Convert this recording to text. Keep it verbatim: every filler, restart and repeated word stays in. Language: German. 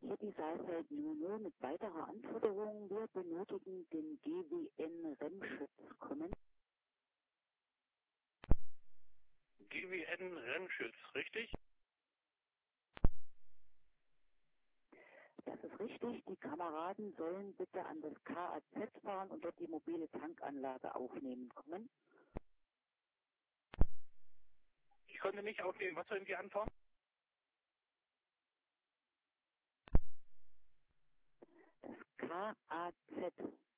Hier die Seite null mit weiterer Anforderung. Wir benötigen den G W N-Rennschutz. Kommen. G W N-Rennschutz, richtig? Das ist richtig. Die Kameraden sollen bitte an das K A Z fahren und dort die mobile Tankanlage aufnehmen. Kommen. Ich konnte nicht aufnehmen. Was sollen Sie anfahren? Das K A Z.